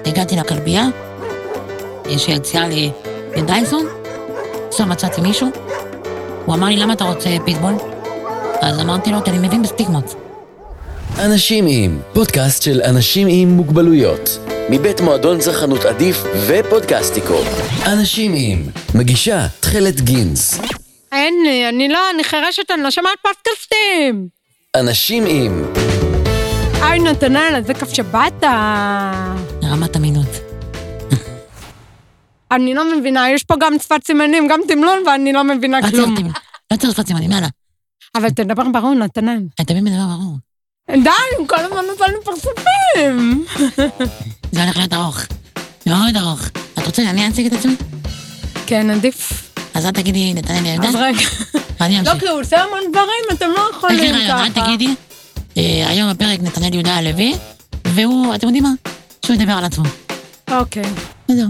הגעתי לכלבייה, שהציעה לי דייסון, עכשיו מצאתי מישהו, הוא אמר לי, למה אתה רוצה פיטבול? אז אמרתי לו, כי אני מבין בסטיגמות. אנשים עם, פודקאסט של אנשים עם מוגבלויות, מבית מועדון צרכנות עדיף ופודקאסטיקו. אנשים עם, מגישה תחלת גינס. אני חרשת, אני לא שומעת פודקאסטים. אנשים עם. היי נתנאל, איזה כיף שבאת. רמת אמינות. אני לא מבינה, יש פה גם שפת סימנים, גם תמלול, ואני לא מבינה כלום. לא צריך שפת סימנים, יאללה. אבל תדבר ברור, נתנאל. אני תמיד מדבר ברור. די, כל הזמן נפלנו פרצופים. זה הולך להיות ארוך. מאוד ארוך. את רוצה שאני אציג את עצמי? כן, עדיף. אז את תגידי, נתנאל ילדה? אז רגע. ואני אמשיך. לא, כי הוא עושה המון דברים, אתם לא יכולים ככה. את תגידי, היום הפרק נתנאל יהודה הלוי, והוא, אתם יודעים מה? שהוא ידבר על עצמו. אוקיי. וזהו.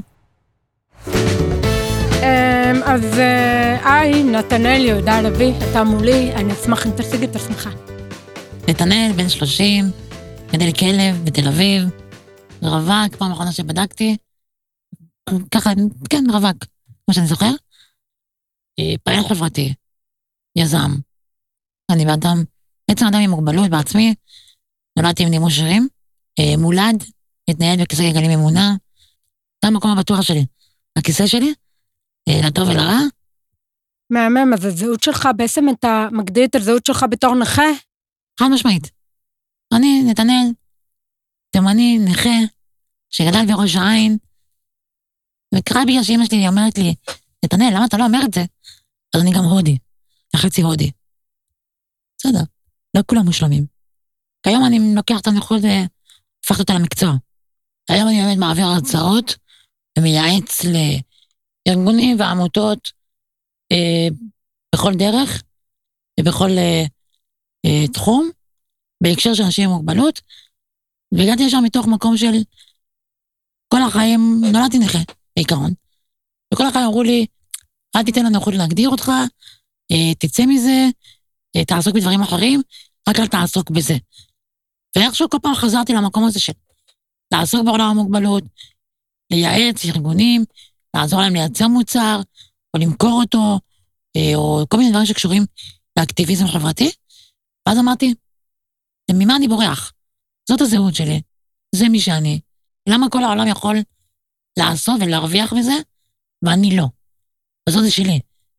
אז היי, נתנאל יהודה הלוי, אתה מולי, אני אשמח אם תשיג את עצמך. נתנאל, בן 30, גדל כלב בתל אביב, רווק, פעם אחרונה שבדקתי, ככה, כן, רווק, כמו שאני זוכר, פעיל חברתי, יזם, אני באדם, בעצם אדם עם מוגבלות בעצמי, נולדתי עם נימוש שרירים, מולד, מתנייד בכיסא גלגלים ממונע, זה המקום הבטוח שלי, הכיסא שלי, לטוב ולרע. מהמם, אז הזהות שלך, בעצם אתה מגדיר את הזהות שלך בתור נכה? חד משמעית. אני, נתנאל, תימני, נכה, שגדל בראש העין, וקרה בגלל שאמא שלי אומרת לי, נתנאל, למה אתה לא אומר את זה? אז אני גם הודי, חצי הודי. בסדר, לא כולם מושלמים. כיום אני לוקח את הנכות והפכת אותה למקצוע. היום אני באמת מעביר הרצאות, ומייעץ לארגונים ועמותות בכל דרך, ובכל תחום, בהקשר של אנשים עם מוגבלות, והגעתי לשם מתוך מקום של כל החיים, נולדתי נכה, בעיקרון. וכל החיים אמרו לי, אל תיתן לנו יכולת להגדיר אותך, תצא מזה, תעסוק בדברים אחרים, רק אל תעסוק בזה. ואיכשהו כל פעם חזרתי למקום הזה של לעסוק בעולם המוגבלות, לייעץ ארגונים, לעזור להם לייצר מוצר, או למכור אותו, או כל מיני דברים שקשורים לאקטיביזם חברתי. ואז אמרתי, ממה אני בורח? זאת הזהות שלי, זה מי שאני. למה כל העולם יכול לעשות ולהרוויח בזה, ואני לא? וזאת זה שלי.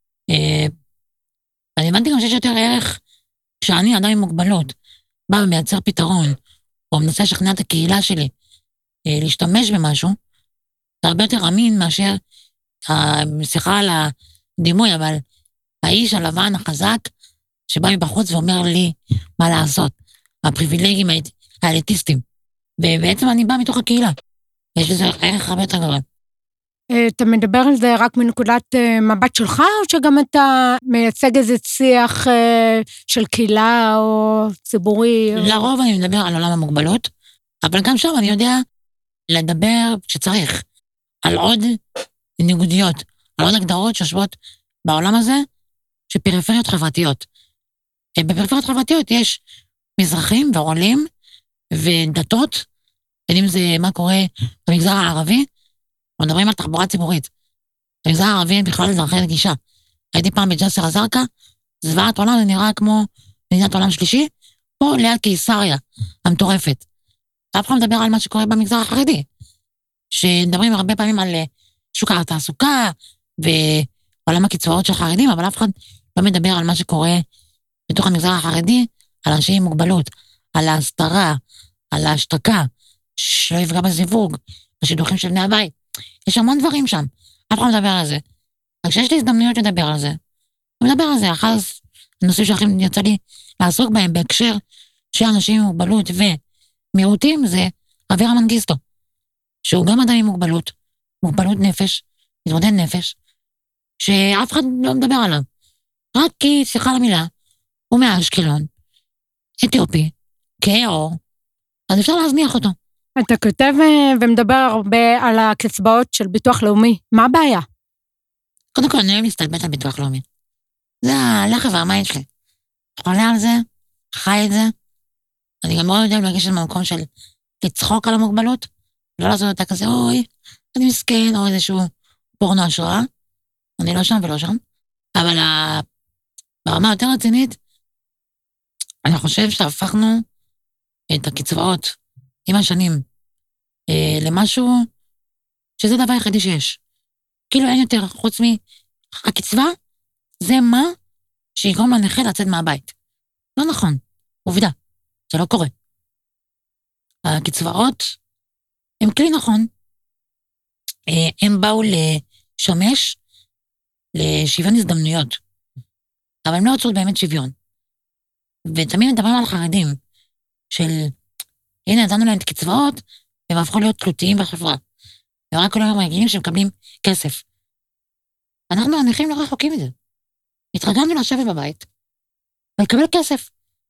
ואני הבנתי גם שיש יותר ערך, כשאני אדם עם מוגבלות, בא ומייצר פתרון, או מנסה לשכנע את הקהילה שלי, להשתמש במשהו, זה הרבה יותר אמין מאשר, סליחה על הדימוי, אבל האיש הלבן החזק, שבא מבחוץ ואומר לי מה לעשות, הפריבילגים האליטיסטים, ובעצם אני בא מתוך הקהילה, יש לזה ערך הרבה יותר גדול. אתה מדבר על זה רק מנקודת מבט שלך, או שגם אתה מייצג איזה שיח של קהילה או ציבורי? לרוב אני מדבר על עולם המוגבלות, אבל גם שם אני יודע לדבר שצריך, על עוד ניגודיות, על עוד הגדרות שיושבות בעולם הזה, שפריפריות חברתיות. בפריפריות חברתיות יש מזרחים ועולים ודתות, יודעים זה מה קורה במגזר הערבי, מדברים על תחבורה ציבורית. במגזר הערבי בכלל אזרחי נגישה. הייתי פעם בג'סר א-זרקא, זוועת עולם, זה נראה כמו מדינת עולם שלישי, פה ליד קיסריה, המטורפת. אף אחד מדבר על מה שקורה במגזר החרדי, שמדברים הרבה פעמים על שוק התעסוקה, ועולם הקצבאות של חרדים, אבל אף אחד לא מדבר על מה שקורה בתוך המגזר החרדי, על אנשים עם מוגבלות, על ההסתרה, על ההשתקה, שלא יפגע בזיווג, בשידוכים של בני הבית. יש המון דברים שם, אף אחד מדבר על זה. רק שיש לי הזדמנויות לדבר על זה, אני מדבר על זה, אחר הנושאים שהכי יצא לי לעסוק בהם, בהקשר של אנשים עם מוגבלות ומיעוטים, זה אברה מנגיסטו, שהוא גם אדם עם מוגבלות, מוגבלות נפש, מתמודד נפש, שאף אחד לא מדבר עליו. רק כי, סליחה על המילה, הוא מאשקלון, אתיופי, כאור, אז אפשר להזניח אותו. אתה כותב ומדבר הרבה על הקצבאות של ביטוח לאומי. מה הבעיה? קודם כל, אני אוהב להסתלבט על ביטוח לאומי. זה הלחם והמים שלי. חולה על זה, חי את זה. אני גם מאוד יודע להגיש את המקום של לצחוק על המוגבלות, לא לעשות אותה כזה, אוי, אני מסכן, או איזשהו פורנו השראה. אני לא שם ולא שם. אבל ברמה יותר רצינית, אני חושב שהפכנו את הקצבאות עם השנים למשהו שזה דבר היחידי שיש. כאילו אין יותר, חוץ מהקצבה, זה מה שיגרום לנכה לצאת מהבית. לא נכון, עובדה, זה לא קורה. הקצבאות הם כלי נכון, הם באו לשמש לשוויון הזדמנויות, אבל הם לא יוצאות באמת שוויון. ותמיד מדברים על חרדים, של הנה נתנו להם את קצבאות, והם הפכו להיות תלותיים בחברה. ורק כל היום רגילים שמקבלים כסף. אנחנו הנכים לא רחוקים מזה. התרגלנו לשבת בבית, ולקבל כסף.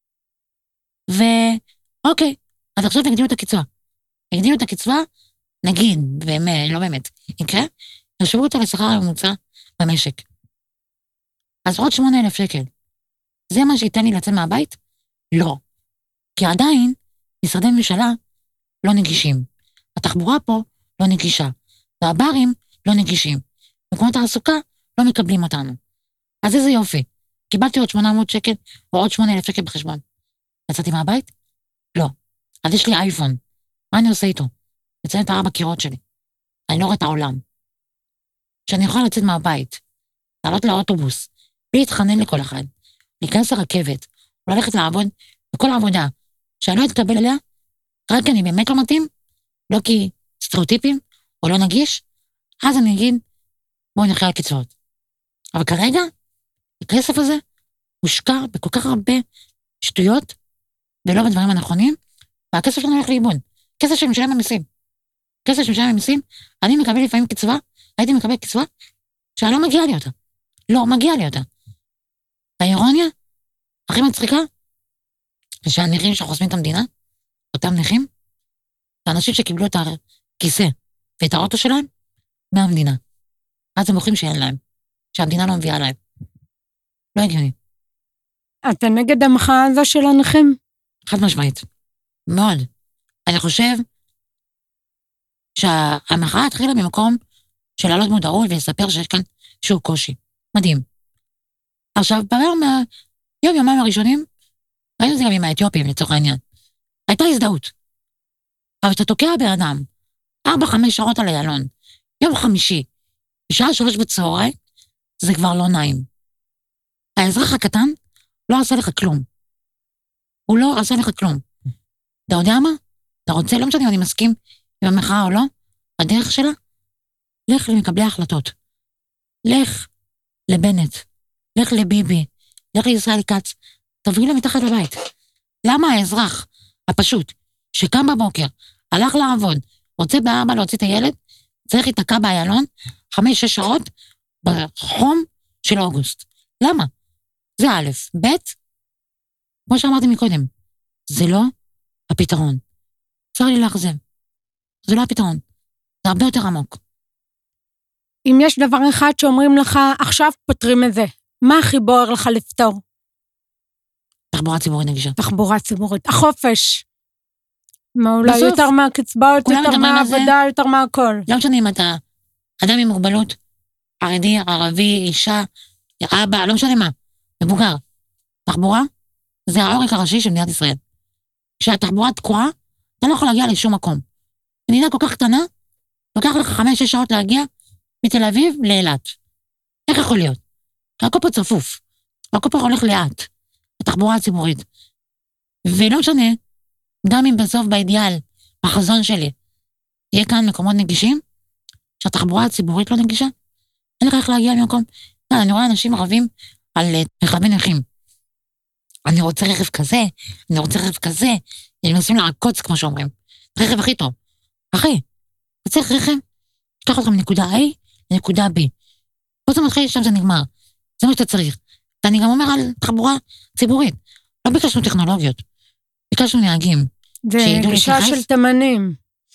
ואוקיי, אז עכשיו הגדילו את הקצבה. הגדילו את הקצבה, נגיד, באמת, לא באמת, יקרה, ישבו אותה לשכר הממוצע במשק. אז עוד 8,000 שקל. זה מה שייתן לי לצאת מהבית? לא. כי עדיין, משרדי ממשלה לא נגישים. התחבורה פה לא נגישה. והברים לא נגישים. מקומות תעסוקה לא מקבלים אותנו. אז איזה יופי. קיבלתי עוד 800 שקל או עוד 8,000 שקל בחשבון. יצאתי מהבית? לא. אז יש לי אייפון. מה אני עושה איתו? יצא את 4 קירות שלי. אני לא רואה את העולם. שאני יכולה לצאת מהבית, לעלות לאוטובוס, בלי להתחנן לכל אחד, להיכנס לרכבת, או ללכת לעבוד בכל העבודה, שאני לא אתקבל אליה, רק כי אני באמת לא מתאים, לא כי סטריאוטיפים, או לא נגיש, אז אני אגיד, בואו נחיה על קצבאות. אבל כרגע, הכסף הזה מושקע בכל כך הרבה שטויות, ולא בדברים הנכונים, והכסף שלנו הולך לאיבוד. כסף שמשלם במיסים. כסף שמשלם במיסים, אני מקבל לפעמים קצבה, הייתי מקבל קצבה, שאני לא מגיעה לי אותה. לא מגיעה לי אותה. האירוניה, הכי מצחיקה, זה שהנכים שחוסמים את המדינה, אותם נכים, האנשים שקיבלו את הכיסא ואת האוטו שלהם, מהמדינה. אז הם מוכרים שאין להם, שהמדינה לא מביאה להם. לא הגיוני. אתה נגד המחאה הזו של הנכים? חד משמעית. מאוד. אני חושב שהמחאה התחילה ממקום של לעלות מודעות ולספר שיש כאן שהוא קושי. מדהים. עכשיו, יומיים הראשונים, ראינו את זה גם עם האתיופים לצורך העניין. הייתה הזדהות. אבל אתה תוקע באדם 4-5 שעות על איילון, יום חמישי, בשעה 3 בצהריים, זה כבר לא נעים. האזרח הקטן לא עשה לך כלום. הוא לא עשה לך כלום. אתה יודע מה? אתה רוצה, לא משנה אם אני מסכים עם המחאה או לא, הדרך שלה, לך למקבלי ההחלטות. לך לבנט, לך לביבי, לך לישראל כץ, תביא להם מתחת לבית. למה האזרח הפשוט, שקם בבוקר, הלך לעבוד, רוצה ב4 להוציא את הילד, צריך להתקע באיילון 5-6 שעות בחום של אוגוסט. למה? זה א', ב', כמו שאמרתי מקודם, זה לא הפתרון. צריך לי לאכזב. זה לא הפתרון. זה הרבה יותר עמוק. אם יש דבר אחד שאומרים לך, עכשיו פותרים את זה, מה הכי בוער לך לפתור? תחבורה ציבורית נגישה. תחבורה ציבורית. החופש. מה אולי בסוף, יותר מהקצבאות, יותר מהעבודה, יותר מהכל. לא משנה אם אתה אדם עם מוגבלות, חרדי, ערבי, אישה, אבא, לא משנה מה, מבוגר. תחבורה זה העורק הראשי של מדינת ישראל. כשהתחבורה תקועה, אתה לא יכול להגיע לשום מקום. מדינה כל כך קטנה, לוקח לך 5-6 שעות להגיע מתל אביב לאילת. איך יכול להיות? הכל פה צפוף. הכל פה הולך לאט. התחבורה הציבורית. ולא משנה, גם אם בסוף באידיאל, בחזון שלי, יהיה כאן מקומות נגישים, שהתחבורה הציבורית לא נגישה, אין לך איך להגיע למקום. אני רואה אנשים רבים על רכבי נכים. אני רוצה רכב כזה, אני רוצה רכב כזה, הם מנסים לעקוץ, כמו שאומרים. רכב הכי טוב. אחי, אתה צריך רכב, תקח אותך מנקודה A לנקודה B. פה זה מתחיל, שם זה נגמר. זה מה שאתה צריך. ואני גם אומר על תחבורה ציבורית. לא ביקשנו טכנולוגיות. ביקשנו נהגים. זה גישה של תמנים.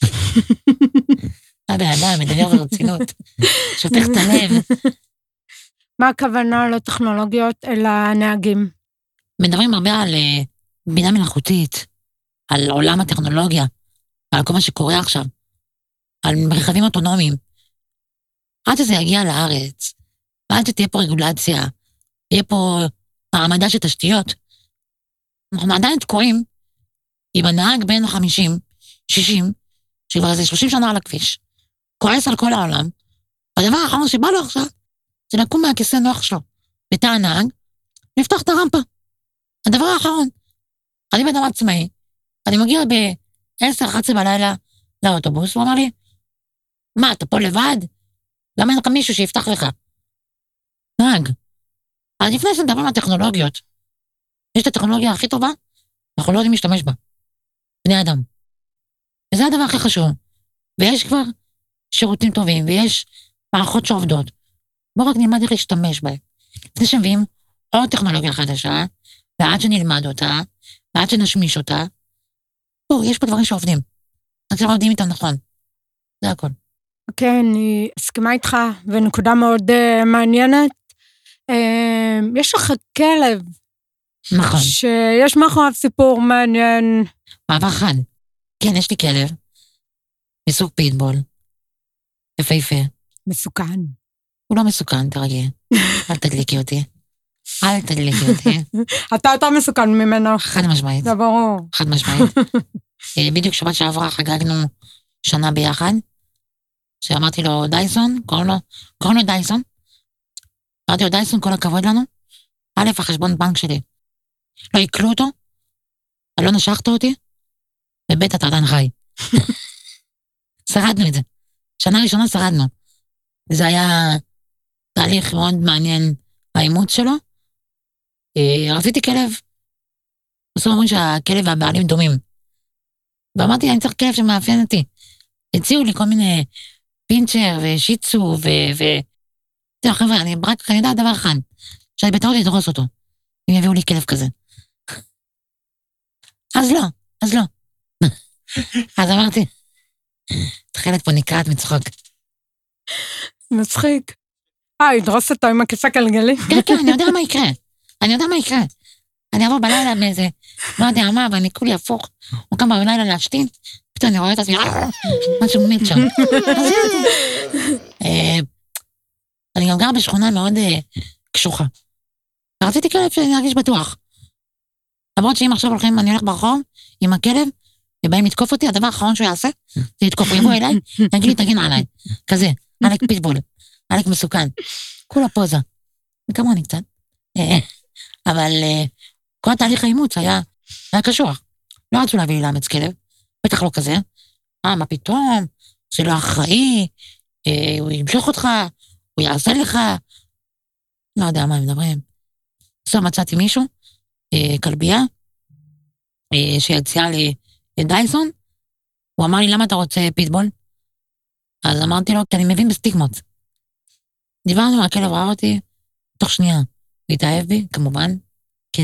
אדם, מדבר ברצינות. שופך את הלב. מה הכוונה לא טכנולוגיות, אלא נהגים? מדברים הרבה על בינה מלאכותית, על עולם הטכנולוגיה, על כל מה שקורה עכשיו. על רכבים אוטונומיים. עד שזה יגיע לארץ, ועד שתהיה פה רגולציה, יהיה פה העמדה של תשתיות, אנחנו עדיין תקועים עם הנהג בין 50, 60, שכבר איזה 30 שנה על הכביש, כועס על כל העולם, והדבר האחרון שבא לו עכשיו, זה לקום מהכיסא נוח שלו, בתא הנהג, לפתוח את הרמפה. הדבר האחרון, אני בן אדם עצמאי, אני מגיע ב-10-11 בלילה לאוטובוס, הוא אמר לי, מה, אתה פה לבד? למה אין לך מישהו שיפתח לך? נהג. אז לפני שנדברים על טכנולוגיות, יש את הטכנולוגיה הכי טובה, אנחנו לא יודעים להשתמש בה. בני אדם. וזה הדבר הכי חשוב. ויש כבר שירותים טובים, ויש מערכות שעובדות. בואו רק נלמד איך להשתמש בהם. לפני שמביאים עוד טכנולוגיה חדשה, ועד שנלמד אותה, ועד שנשמיש אותה, יש פה דברים שעובדים. רק שלא עובדים איתם נכון. זה הכל. אוקיי, אני אסכימה איתך, ונקודה מאוד מעניינת. יש לך כלב. נכון. שיש מאחוריו סיפור מעניין. מעבר חד. כן, יש לי כלב. מסוג פיטבול. יפהפה. מסוכן. הוא לא מסוכן, תרגע. אל תדליקי אותי. אל תדליקי אותי. אתה יותר מסוכן ממנו. חד משמעית. זה ברור. חד משמעית. בדיוק שבת שעברה חגגנו שנה ביחד, שאמרתי לו דייסון, קוראים לו דייסון. אמרתי לו דייסון, כל הכבוד לנו. א', החשבון בנק שלי. לא יקלו אותו, לא נשכת אותי, וב' אתה עדיין חי. שרדנו את זה. שנה ראשונה שרדנו. זה היה תהליך מאוד מעניין, האימוץ שלו. רציתי כלב. בסוף אומרים שהכלב והבעלים דומים. ואמרתי, אני צריך כלב שמאפיין אותי. הציעו לי כל מיני פינצ'ר ושיצו תראו חבר'ה, אני יודעת דבר אחד, שאני בטעות לדרוס אותו, אם יביאו לי כלב כזה. אז לא. אז אמרתי, תחילת פה נקראת מצחוק. מצחיק. ידרוס אותו עם הכיסא גלגלי. כן, אני יודע מה יקרה. אני אעבור בלילה מאיזה, לא יודע מה, ואני כולי הפוך, הוא קם בלילה להשתין, פתאום אני רואה את עצמי, משהו מת שם. אני גם גר בשכונה מאוד קשוחה. ורציתי כלב שאני ארגיש בטוח. למרות שאם עכשיו הולכים, אני הולך ברחוב עם הכלב, ובאים לתקוף אותי, הדבר האחרון שהוא יעשה, זה לתקוף, הוא יבוא אליי, יגיד לי, תגן עליי. כזה, עלק פיטבול, עלק מסוכן. כולה פוזה. וכמוני קצת. אבל כל התהליך האימוץ היה קשוח. לא רצו להביא לי לאמץ כלב, בטח לא כזה. מה פתאום? זה לא אחראי, הוא ימשוך אותך, הוא יעשה לך. לא יודע מה הם מדברים. עכשיו מצאתי מישהו, כלבייה, שהציעה לי דייסון, הוא אמר לי, למה אתה רוצה פיטבול? אז אמרתי לו, כי אני מבין בסטיגמות. דיברנו, הכלב ראה אותי, תוך שנייה, הוא התאהב בי, כמובן, כן.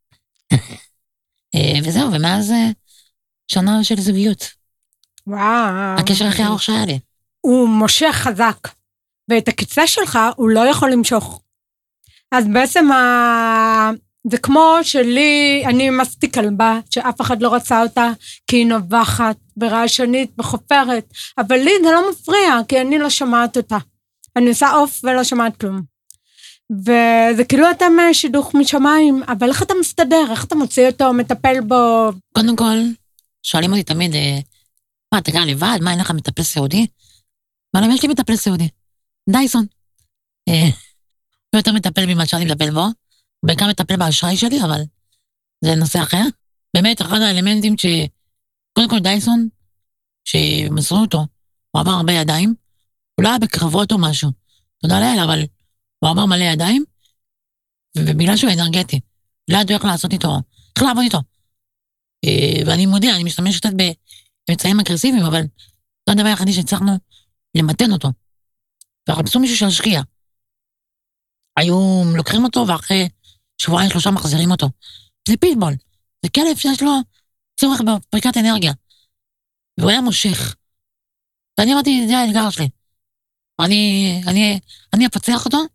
וזהו, ומאז שנה של זוגיות. וואו. הקשר הכי ארוך שהיה לי. הוא מושך חזק, ואת הכיסא שלך הוא לא יכול למשוך. אז בעצם זה כמו שלי, אני מסתי כלבה, שאף אחד לא רצה אותה, כי היא נובחת, ברעשנית, בחופרת, אבל לי זה לא מפריע, כי אני לא שמעת אותה. אני עושה אוף ולא שמעת כלום. וזה כאילו אתם שידוך משמיים, אבל איך אתה מסתדר? איך אתה מוציא אותו, מטפל בו? קודם כל, שואלים אותי תמיד, מה, אתה גר לבד? מה, אין לך מטפל סיעודי? אבל יש לי מטפל סיעודי. דייסון. הוא יותר מטפל ממה שאני מטפל בו, בעיקר מטפל באשראי שלי, אבל זה נושא אחר. באמת, אחד האלמנטים קודם כל דייסון, שמסרו אותו, הוא עבר הרבה ידיים, הוא לא היה בקרבות או משהו, תודה לאל, אבל הוא עבר מלא ידיים, ובגלל שהוא אנרגטי, לא ידעו איך לעשות איתו, איך לעבוד איתו. ואני מודיע, אני משתמש קצת באמצעים אגרסיביים, אבל זה הדבר היחידי שהצלחנו למתן אותו. ורפסו מישהו שהשקיע. היו לוקחים אותו, ואחרי 2-3 מחזירים אותו. זה פיטבול. זה כלב שיש לו צורך בפריקת אנרגיה. והוא היה מושך. ואני אמרתי, זה האתגר שלי. אני אפצח אותו,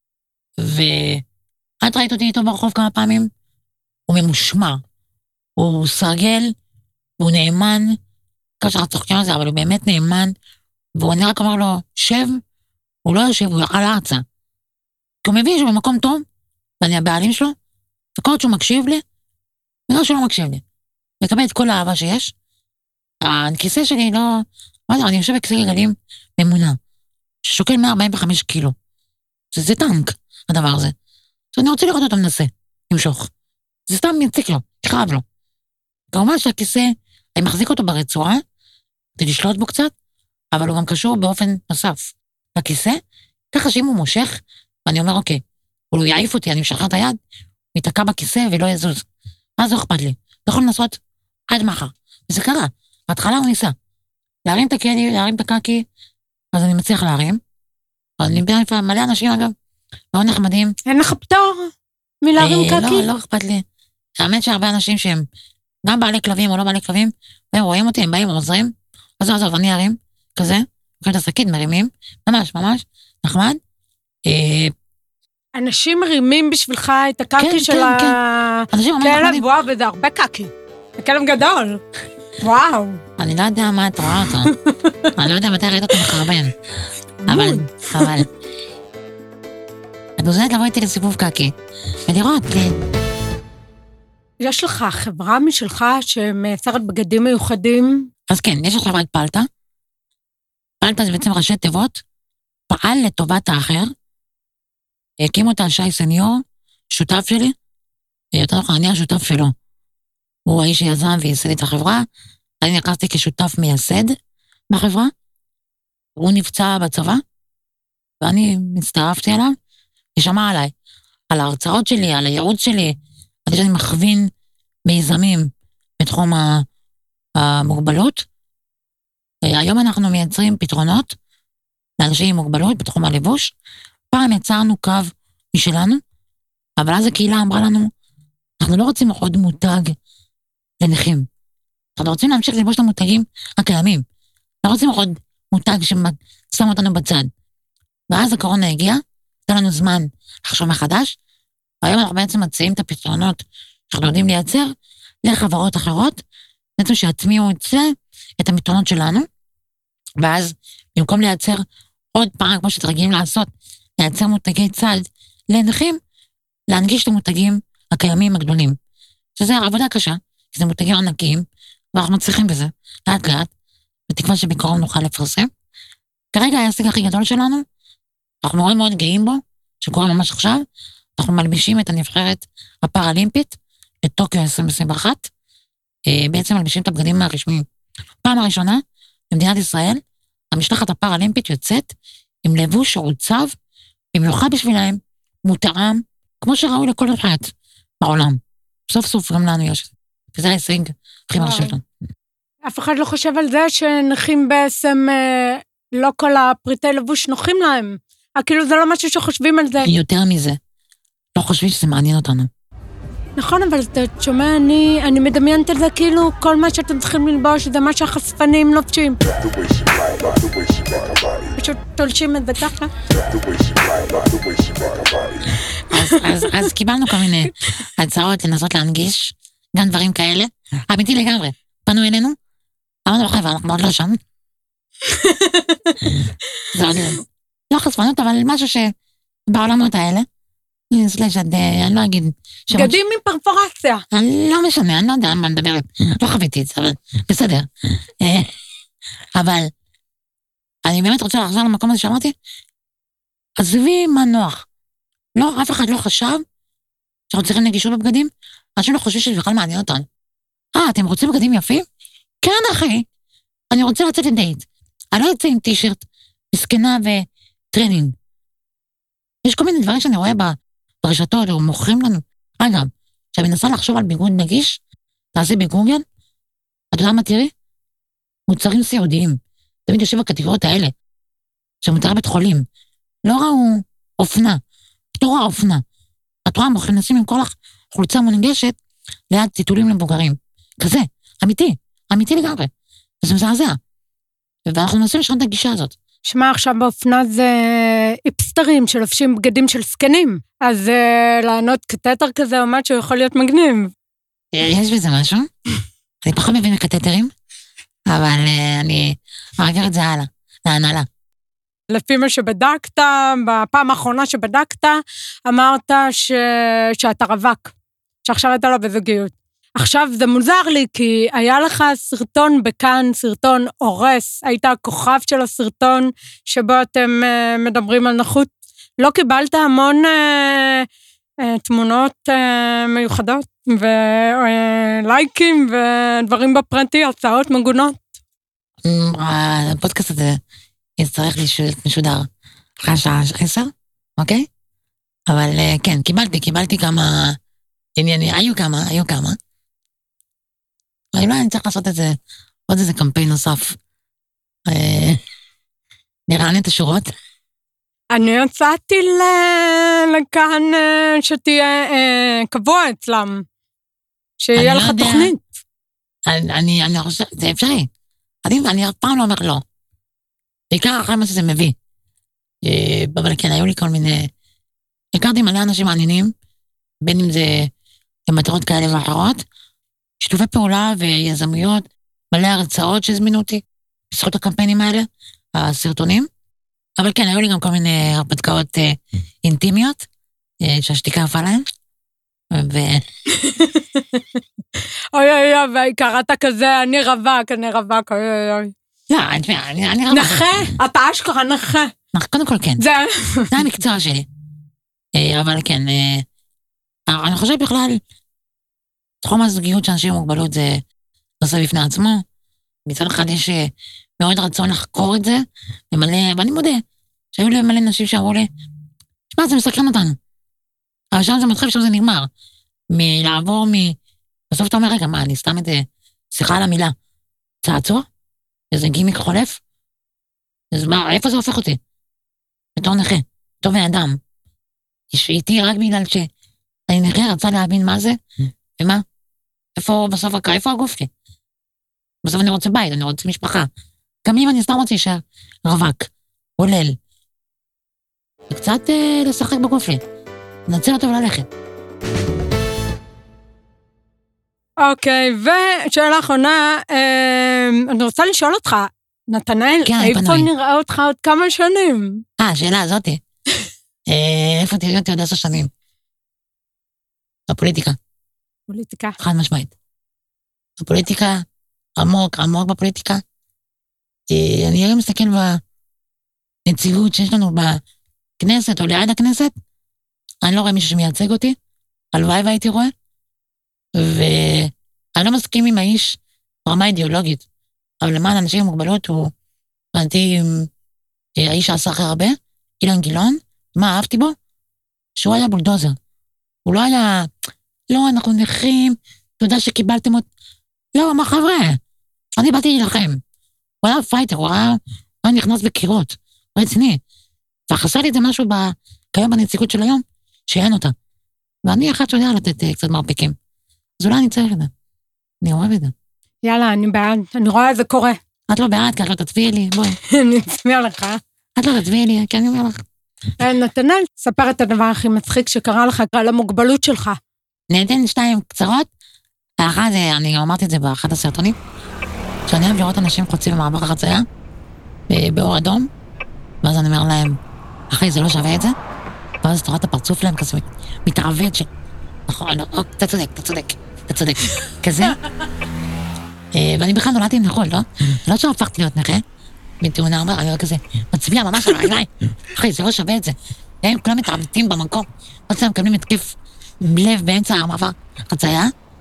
ואת ראית אותי איתו ברחוב כמה פעמים, הוא ממושמע. הוא סרגל, והוא נאמן, כאשר צוחקים על זה, אבל הוא באמת נאמן, ואני רק אומר לו, שב, הוא לא יושב, הוא יחל ארצה. כי הוא מבין שהוא במקום טוב, ואני הבעלים שלו, וכל עוד שהוא מקשיב לי, בגלל שהוא לא מקשיב לי. מקבל את כל האהבה שיש. הכיסא שלי לא... מה זה, אני יושב בכיסא גלגלים ממונה, ששוקל 145 קילו. זה טנק, הדבר הזה. אז אני רוצה לראות אותו מנסה, למשוך. זה סתם מציק לו, תחרב לו. כמובן שהכיסא, אני מחזיק אותו ברצועה, כדי לשלוט בו קצת, אבל הוא גם קשור באופן נוסף לכיסא, ככה שאם הוא מושך, ואני אומר, אוקיי, הוא יעיף אותי, אני משחרר את היד, מתעקע בכיסא ולא יזוז. אז לא אכפת לי. לא יכול לנסות עד מחר. וזה קרה. בהתחלה הוא ניסה. להרים את הכלי, להרים את הקקי, אז אני מצליח להרים. אני מדבר מלא אנשים, אגב, מאוד נחמדים. אין לך פטור מלהרים קקי? לא אכפת לי. האמת שהרבה אנשים שהם גם בעלי כלבים או לא בעלי כלבים, והם רואים אותי, הם באים ועוזרים, אז עזוב, אני ארים, כזה, לוקחים את השקית, מרימים, ממש, ממש, נחמד. אנשים מרימים בשבילך את הקקי של הכלב, וואו, וזה הרבה קקי. זה כלב גדול. וואו. אני לא יודע מה את רואה אותו. אני לא יודע מתי ראית אותו מחרבן. אבל... את מוזמנת לבוא איתי לסיבוב קקי, ולראות לי. יש לך חברה משלך שמייצרת בגדים מיוחדים? אז כן, יש לך חברת פלטה. פלטה זה בעצם ראשי תיבות. פעל לטובת האחר. הקים אותה שי סניור, שותף שלי. יותר נכון, אני השותף שלו. הוא האיש שיזם וייסד את החברה. אני נכנסתי כשותף מייסד בחברה. הוא נפצע בצבא, ואני מצטרפתי עליו, ושמע עליי, על ההרצאות שלי, על הייעוץ שלי, על שאני מכווין מיזמים בתחום המוגבלות. היום אנחנו מייצרים פתרונות לאנשים עם מוגבלות בתחום הלבוש. פעם יצרנו קו משלנו, אבל אז הקהילה אמרה לנו, אנחנו לא רוצים עוד מותג לנכים. אנחנו רוצים להמשיך ללבוש את המותגים הקיימים. לא רוצים עוד מותג ששם אותנו בצד. ואז הקורונה הגיעה, היה לנו זמן לחשוב מחדש, והיום אנחנו בעצם מציעים את הפתרונות שאנחנו יודעים לייצר לחברות אחרות, בעצם שיטמיעו את הפתרונות שלנו, ואז במקום לייצר עוד פעם, כמו שתרגילים לעשות, לייצר מותגי צד לנכים, להנגיש את המותגים הקיימים הגדולים. שזה עבודה קשה, כי זה מותגים ענקיים, ואנחנו מצליחים בזה, לאט לאט, בתקווה שבקרוב נוכל לפרסם. כרגע ההישג הכי גדול שלנו, אנחנו מאוד מאוד גאים בו, שקורה ממש עכשיו, אנחנו מלבישים את הנבחרת הפראלימפית, לטוקיו 2021, בעצם מלבישים את הבגדים הרשמיים. פעם הראשונה, במדינת ישראל, המשלחת הפראלימפית יוצאת עם לבוש שעוצב, במיוחד בשבילהם, מותאם, כמו שראוי לכל אחד בעולם. סוף סוף גם לנו יש. וזה ההישג הכי מרשים שלנו. אף אחד לא חושב על זה שנכים בעצם לא כל הפריטי לבוש נוחים להם. כאילו זה לא משהו שחושבים על זה. יותר מזה. לא חושבים שזה מעניין אותנו. נכון, אבל אתה שומע, אני מדמיינת על זה כאילו כל מה שאתם צריכים ללבוש זה מה שהחשפנים לובשים. פשוט תולשים את זה ככה. אז קיבלנו כל מיני הצעות לנסות להנגיש, גם דברים כאלה. אמיתי לגמרי. פנו אלינו, אמרנו חבר'ה, אנחנו מאוד לא שם. זה עוד לא חשפנות, אבל משהו שבעולמות האלה, אני לא אגיד... בגדים עם פרפורציה. אני לא משנה, אני לא יודע מה מדברת. לא חוויתי את זה, אבל בסדר. אבל אני באמת רוצה לחזור למקום הזה שאמרתי, עזבי מה נוח. לא, אף אחד לא חשב שאנחנו צריכים נגישות בבגדים, אנשים לא חושבים שזה בכלל מעניין אותנו. אתם רוצים בגדים יפים? כן, אחי. אני רוצה לצאת לדייט. אני לא יוצא עם טישרט, מסכנה וטרנינג. יש כל מיני דברים שאני רואה ברשתות, או מוכרים לנו. אגב, כשאני מנסה לחשוב על ביגוד נגיש, תעשי בגוגל, אתה יודע מה תראי? מוצרים סיעודיים. תמיד יושב בקטגוריות האלה, שמותר בית חולים. לא ראו אופנה, לא רואה אופנה. את רואה, מוכנסים עם כל החולצה מונגשת, ליד טיטולים למבוגרים. כזה, אמיתי, אמיתי לגמרי. וזה מזעזע. ואנחנו מנסים לשנות את הגישה הזאת. שמע, עכשיו באופנה זה איפסטרים שלובשים בגדים של סקנים, אז לענות קטטר כזה או משהו יכול להיות מגניב. יש בזה משהו. אני פחות מבין מקטטרים, אבל אני מעביר את זה הלאה. להנהלה. לפי מה שבדקת, בפעם האחרונה שבדקת, אמרת שאתה רווק, שעכשיו אתה לא בזוגיות. עכשיו זה מוזר לי, כי היה לך סרטון בכאן, סרטון הורס, היית הכוכב של הסרטון שבו אתם מדברים על נכות. לא קיבלת המון תמונות מיוחדות, ולייקים ודברים בפרטי, הצעות מגונות. הפודקאסט הזה יצטרך משודר אחרי השעה 10, אוקיי? אבל כן, קיבלתי כמה עניינים, היו כמה. אולי אני צריך לעשות את זה, עוד איזה קמפיין נוסף. נראה את השורות. אני יצאתי לכאן שתהיה קבוע אצלם, שיהיה לך תוכנית. אני חושב, זה אפשרי. אני אף פעם לא אומר לא. בעיקר אחרי מה שזה מביא. אבל כן, היו לי כל מיני... הכרתי מלא אנשים מעניינים, בין אם זה במטרות כאלה ואחרות, שיתופי פעולה ויזמויות, מלא הרצאות שהזמינו אותי, בזכות הקמפיינים האלה, הסרטונים. אבל כן, היו לי גם כל מיני הרפתקאות אינטימיות, שהשתיקה עפה להם. אוי אוי אוי, קראת כזה, אני רווק, אוי אוי. לא, אני רווק. נכה, אתה אשכרה נכה. קודם כל כן. זה המקצוע שלי. אבל כן, אני חושב בכלל, תחום הזוגיות של אנשים עם מוגבלות זה נושא בפני עצמו. מצד אחד יש מאוד רצון לחקור את זה, ואני מודה, שהיו לי מלא נשים שאמרו לי, שמע, זה מסקרן אותנו. אבל שם זה מתחיל, שם זה נגמר. מלעבור בסוף אתה אומר, רגע, מה, אני סתם את זה, שיחה על המילה, צעצוע? איזה גימיק חולף? אז מה, איפה זה הופך אותי? בתור נכה, בתור בן אדם. איתי רק בגלל שאני נכה רצה להבין מה זה, ומה? איפה הגוף שלי? בסוף אני רוצה בית, אני רוצה משפחה. גם אם אני סתם רוצה להישאר רווק, עולל. וקצת לשחק בגוף שלי. נצל אותו וללכת. אוקיי, ושאלה אחרונה, אני רוצה לשאול אותך, נתנאל, איפה נראה אותך עוד כמה שנים? השאלה הזאתי. איפה תראה אותי עוד 10 שנים? הפוליטיקה. פוליטיקה. חד משמעית. הפוליטיקה, עמוק בפוליטיקה. אני היום מסתכל בנציבות שיש לנו בכנסת או ליד הכנסת, אני לא רואה מישהו שמייצג אותי, הלוואי והייתי רואה, ואני לא מסכים עם האיש ברמה אידיאולוגית, אבל למען אנשים עם מוגבלות הוא, הבנתי, האיש שעשה אחרי הרבה, אילן גילאון, מה אהבתי בו? שהוא היה בולדוזר. הוא לא היה, לא, אנחנו נכים, תודה שקיבלתם אותי. לא, מה חבר'ה? אני באתי להילחם. הוא היה פייטר, הוא היה נכנס בקירות, רציני. וחסר לי את זה משהו כיום בנציגות של היום, שאין אותה. ואני אחד שיודע לתת קצת מרפקים. אז אולי אני צריך את זה. אני אוהב את זה. יאללה, אני בעד, אני רואה את זה קורה. את לא בעד, כי את לא תצביעי לי, בואי. אני אצביע לך. את לא תצביעי לי, כי אני אומר לך. נתנאל, ספר את הדבר הכי מצחיק שקרה לך על המוגבלות שלך. אני אתן 2 קצרות. האחת, אני אמרתי את זה באחד הסרטונים, שאני אוהב לראות אנשים חוצים במעבר החצייה, באור אדום, ואז אני אומר להם, אחי, זה לא שווה את זה? ואז אתה רואה את הפרצוף להם כזה, מתעוות נכון, אתה צודק, כזה. ואני בכלל נולדתי עם נכות, לא? לא שהפכתי להיות נכה, מתאונה, אני אומר כזה, מצביע ממש על העיניים, אחי, זה לא שווה את זה. הם כולם מתעוותים במקום, אז הם מקבלים התקיף לב באמצע המעבר חצייה.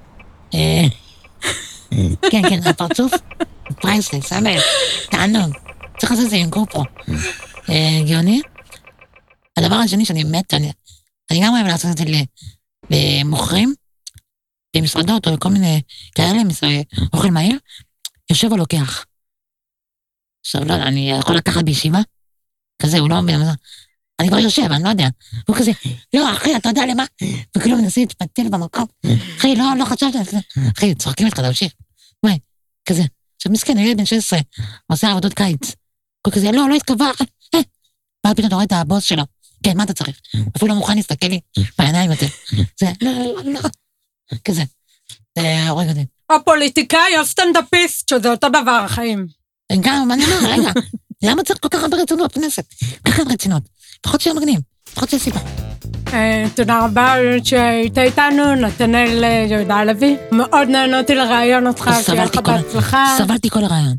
כן, הפרצוף, פרייסלס, סמל, תענוג, צריך לעשות את זה עם גופרו. גאוני. הדבר השני שאני מת, אני גם אוהב לעשות את זה למוכרים, במסעדות או כל מיני כאלה, אוכל מהיר, יושב או לוקח. עכשיו, לא, אני יכול לקחת בישיבה, כזה, הוא לא מבין, אני כבר יושב, אני לא יודע. הוא כזה, לא, אחי, אתה יודע למה? וכאילו מנסה להתפתל במקום. אחי, לא חשבת על זה. אחי, צוחקים איתך, תמשיך. וואי, כזה. עכשיו, מסכן, ילד בן 16, עושה עבודות קיץ. הוא כזה, לא התקבע. ואז פתאום אתה רואה את הבוס שלו. כן, מה אתה צריך? אפילו לא מוכן להסתכל לי בעיניים יותר. זה, לא. כזה. זה הורג אותי. הפוליטיקאי או סטנדאפיסט, שזה אותו דבר, החיים. גם, אני אומר, רגע, למה צריך כל כך הרבה רצינות בכנסת? איך אין רצינות? לפחות שיהיה מגניב, לפחות שיהיה סיבה. תודה רבה שהיית איתנו, נתנאל יהודה לוי. מאוד נהניתי לראיון אותך, שיהיה לך בהצלחה. סבלתי כל הרעיון.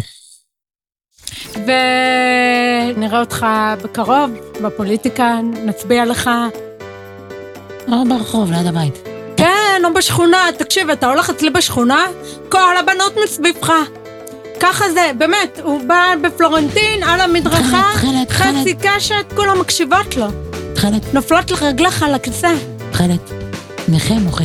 ונראה אותך בקרוב, בפוליטיקה, נצביע לך. או ברחוב, ליד הבית. כן, או בשכונה, תקשיב, אתה הולך אצלי בשכונה, כל הבנות מסביבך. ככה זה, באמת, הוא בא בפלורנטין, על המדרכה, חצי קשת, כולם מקשיבות לו. תחלת. נופלות לך רגלך על הכיסא. תחלת. נכה מוכר.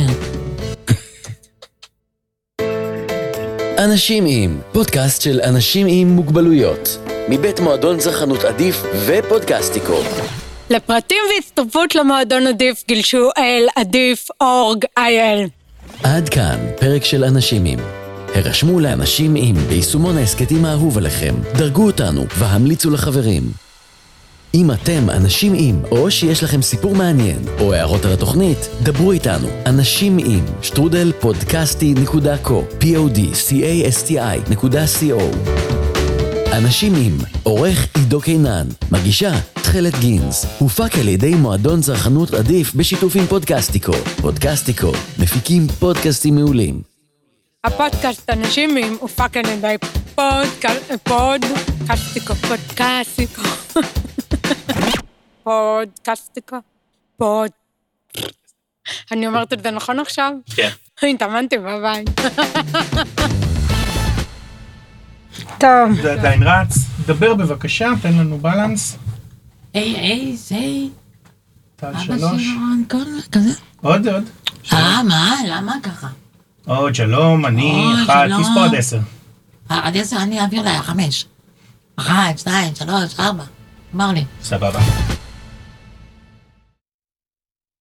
אנשים עם, פודקאסט של אנשים עם מוגבלויות. מבית מועדון צרכנות עדיף ופודקאסטיקו. לפרטים והצטרפות למועדון עדיף גלשו אל עדיף.org.il. עד כאן פרק של אנשים עם. הרשמו לאנשים עם ביישומון העסקתים האהוב עליכם, דרגו אותנו והמליצו לחברים. אם אתם אנשים עם, או שיש לכם סיפור מעניין, או הערות על התוכנית, דברו איתנו. אנשים עם, strudel.podcasti.co, podcast.co. אנשים עם, עורך עידו קינן, מגישה תחלת גינס, הופק על ידי מועדון צרכנות עדיף בשיתוף עם פודקסטיקו. פודקסטיקו, מפיקים פודקאסטים מעולים. הפודקאסט אנשים עם הופק על ידי פודקסטיקו. אני אומרת את זה נכון עכשיו? כן. התאמנתי בבית. טוב. זה עדיין רץ. דבר בבקשה, תן לנו בלנס. זה... טל אבא 3. שלו, כזה. עוד. מה? למה ככה? עוד שלום, אני 1, שלום. תספור עד 10. עד 10 אני אעביר לה 5. 1, 2, 3, 4. אמר לי. סבבה.